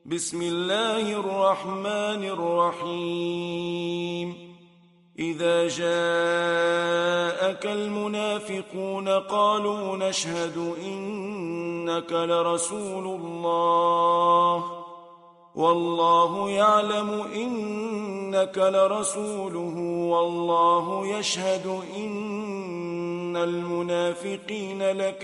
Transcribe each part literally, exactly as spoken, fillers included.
بسم الله الرحمن الرحيم إذا جاءك المنافقون قالوا نشهد إنك لرسول الله والله يعلم إنك لرسوله والله يشهد إن المنافقين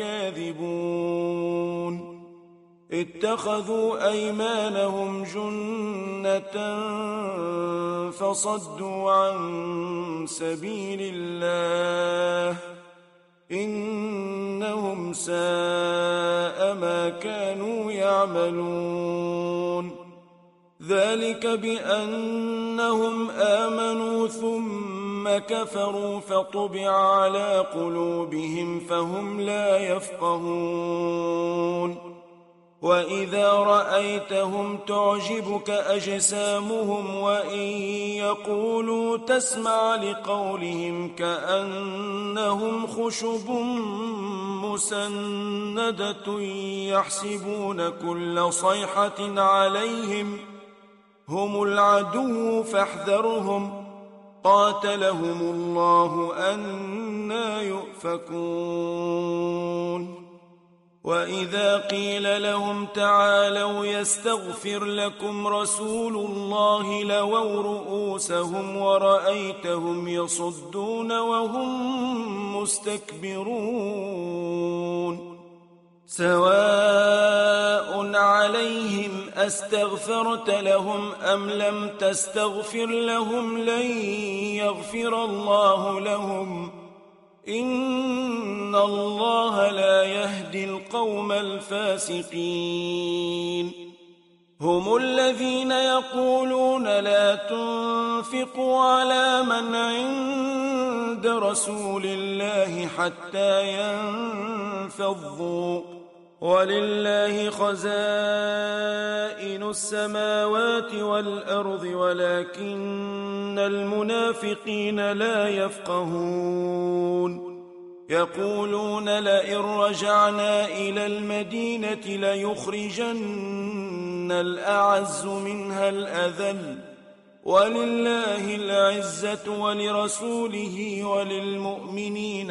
لكاذبون اتخذوا أيمانهم جنة فصدوا عن سبيل الله إنهم ساء ما كانوا يعملون ذلك بأنهم آمنوا ثم كفروا فطبع على قلوبهم فهم لا يفقهون وإذا رأيتهم تعجبك أجسامهم وإن يقولوا تسمع لقولهم كأنهم خشب مسندة يحسبون كل صيحة عليهم هم العدو فاحذرهم قاتلهم الله أنى يؤفكون وإذا قيل لهم تعالوا يستغفر لكم رسول الله لووا رؤوسهم ورأيتهم يصدون وهم مستكبرون سواء عليهم أستغفرت لهم أم لم تستغفر لهم لن يغفر الله لهم إن الله لا يهدي القوم الفاسقين هم الذين يقولون لا تنفقوا على من عند رسول الله حتى ينفضوا ولله خزائن السماوات والأرض ولكن المنافقين لا يفقهون يقولون لئن رجعنا إلى المدينة ليخرجن الأعز منها الأذل ولله العزة ولرسوله وللمؤمنين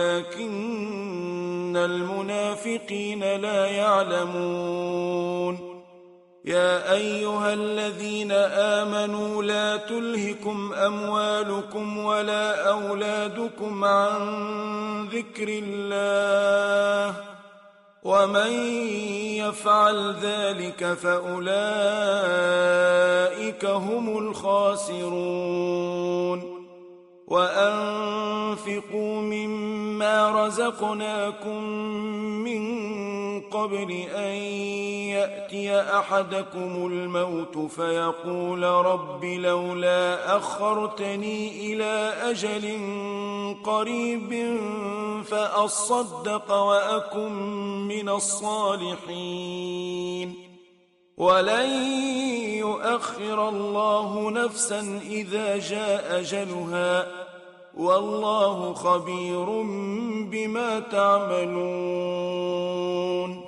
ولكن المنافقين لا يعلمون يا أيها الذين آمنوا لا تلهكم أموالكم ولا أولادكم عن ذكر الله ومن يفعل ذلك فأولئك هم الخاسرون وأنفقوا مما رزقناكم من قبل أن يأتي أحدكم الموت فيقول رب لولا أخرتني إلى أجل قريب فأصدق وأكن من الصالحين ولن يؤخر الله نفسا إذا جاء أجلها والله خبير بما تعملون